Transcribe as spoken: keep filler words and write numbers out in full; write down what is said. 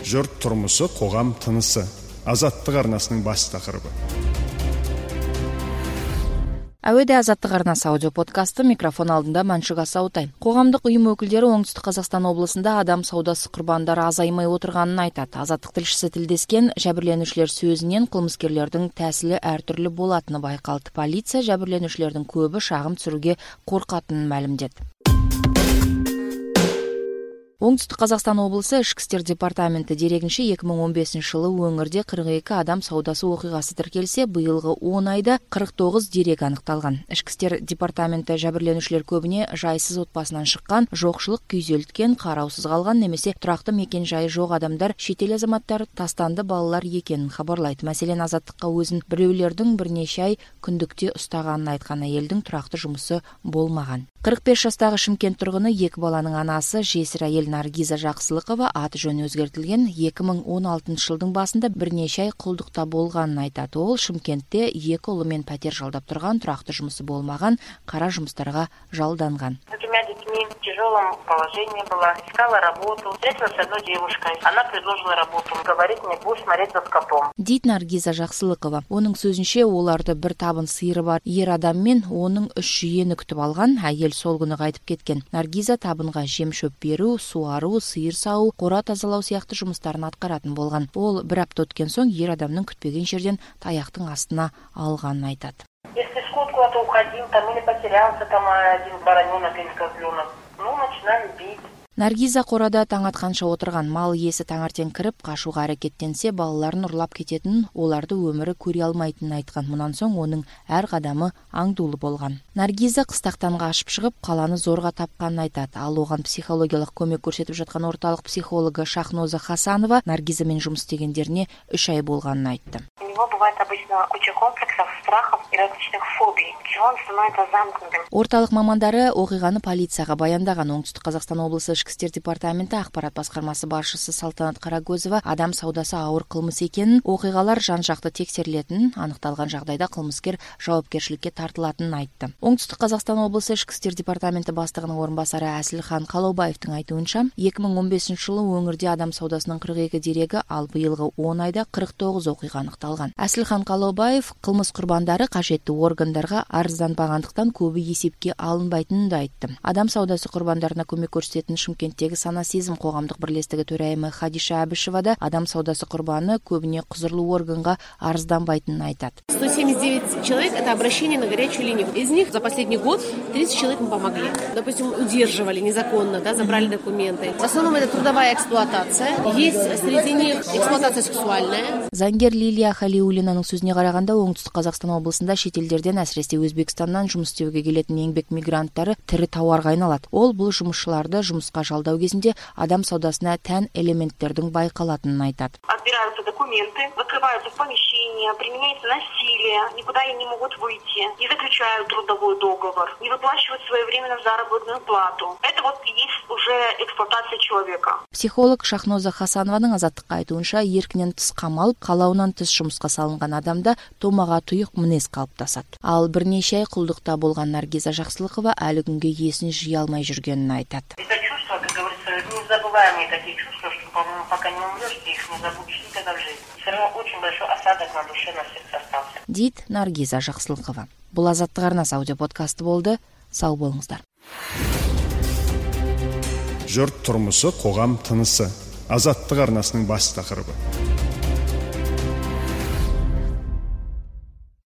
Жұрт тұрмысы, қоғам тынысы. Азаттық арнасының бас тақырыбы. Әуеде Азаттық арнасы аудио подкасты, микрофон алдында Маншуга Саутай. Қоғамдық ұйым өкілдері Оңтүстік Қазақстан облысында адам саудасы құрбандары азаймай отырғанын айтады. Азаттық тілшісі тілдескен жәбірленушілер сөзінен қылмыскерлердің тәсілі әртүрлі болатыны байқалды. Полиция жәбірленушілердің көбі шағым түсіруге қорқатынын мәлімдеді. Оңтүстік Қазақстан облысы ішкі істер департаменті дерегінше екі мың он бесінші жылы өңірде қырық екі адам саудасы оқиғасы тіркелсе, биылғы он айда қырық тоғыз дерек анықталған. Ішкі істер департаменті жәбірленушілер көбіне жайсыз отбасынан шыққан, жоқшылық күйзелткен, қараусыз қалған немесе тұрақты мекен жайы жоқ адамдар, шетел азаматтары, тастанды балалар екенін хабарлайды. Мәселен, Азаттыққа өзін біреулердің бірнеше ай күндікте ұстағанын айтқан әйелдің тұрақты жұмысы болмаған. қырық бес жастағы Шымкент тұрғыны екі баланың анасы жесір әйел Наргиза Жақсылықова аты жөні өзгертілген екі мың он алтыншы жылдың басында бірнеше ай құлдықта болғанын айтады. Ол Шымкентте екі ұлымен пәтер жалдап тұрған, тұрақты жұмысы болмаған, қара жұмыстарға жалданған. В тяжелом положении была, искала работу, встретилась с одной девушкой, она предложила работу, говорит мне, будешь смотреть за скотом. Дейді Наргиза Жақсылықова. Оның сөзінше, оларды бір табын сиыры бар ер адам мен оның үш жиені күтіп алған, әйел сол күні қайтып кеткен. Наргиза табынға жем шөп беру, суару, сиыр сау, қора тазалау сияқты жұмыстарын атқаратын болған. Ол бір апта өткен соң ер адамның күтпеген жерден таяқтың астына алғанын айтады. Если скот куда-то уходил, там или потерялся, там один бараненок или козленок, ну, начинаем бить. Наргиза қорада таң атқанша отырған, мал иесі таңертең кіріп, қашуға әрекеттенсе, балаларын ұрлап кететінін, оларды өмірі көре алмайтынын айтқан. Мұнан соң оның әр қадамы аңдулы болған. Наргиза қыстақтанға ашып шығып, қаланы зорға тапқанын айтады. Ал оған психологиялық көмек көрсетіп жатқан орталық психологы Шахноза Хасанова Наргизамен жұмыс істегендеріне үш ай болғанын айтты. У него бывает обычно куча комплексов, страхов и различных фобий. Он становится замкнутым. Орталық мамандары оқиғаны полицияға баяндаған. Оңтүстік Қазақстан облысы ішкі істер департаменті ақпарат басқармасы басшысы Салтанат Қарагөзова адам саудасы ауыр қылмыс екенін, оқиғалар жан-жақты тексерілетінін, анықталған жағдайда қылмыскер жауапкершілікке тартылатынын айтты. Оңтүстік Қазақстан облысы ішкі істер департаменті бастығының орынбасары Әсілхан Қалаубаевтың айтуынша, екі мың он бесінші жылы өңірде адам саудасының қырық екі дерегі, ал биылғы он айда қырық тоғыз оқиға анықталған. Әсілхан Қалаубаев қылмыс құрбандары қажетті органдарға арызданбағандықтан көбі есепке алынбайтынын да айтты. Адам саудасы құрбандарына көмек көрсететін Шымкенттегі Сана сезім қоғамдық бірлестігі төрайымы Хадиша Әбішева да адам саудасы құрбаны көбіне құзырлы органға арызданбайтынын айтады. сто семьдесят девять человек – это обращение на горячую линию. Из них за последний год тридцать человек мы помогли. Допустим, удерживали незаконно, да, забрали документы. В основном это трудовая эксплуатация. Есть среди них эксплуатация сексуальная. Заңгер Лилия Халиуллинаның сөзіне қарағанда, Оңтүстік Қазақстан облысында шетелдерден, әсіресе Өзбекстаннан жұмыс істеуге келетін еңбек мигранттары тірі тауарға айналады. Ол бұл жұмысшыларды жұмысқа жалдау кезінде адам саудасына тән элементтердің байқалатынын айтады. Отбираются документы, закрываются в помещение, применяется насилие, никуда они не могут выйти, не заключают трудовой договор, не выплачивают своевременно заработную плату. Это вот и есть уже эксплуатация человека. Психолог Шахноза Хасанованың Азаттыққа айтуынша, еркінен тыс қамалып, қалауынан тыс жұмысқа салынған адамда томаға тұйық мінез қалыптасады. Ал бірнеше ай құлдықта болған Наргиза Жақсылықова әлі күнге есін жия алмай жүргенін айтады. Это чувство, как говорится, незабываемые такие чувства, что, по-моему, пока не умрешь, ты их не забудешь никогда в жизни. Все равно очень большой осадок на душе, на сердце остался. Дейді Наргиза Жақсылықова. Бұл Азаттық арнасы аудиоподкасты болды. Сау болыңыздар. Жұрт тұрмысы, қоғам тынысы. Азаттық арнасының бас тақырыбы.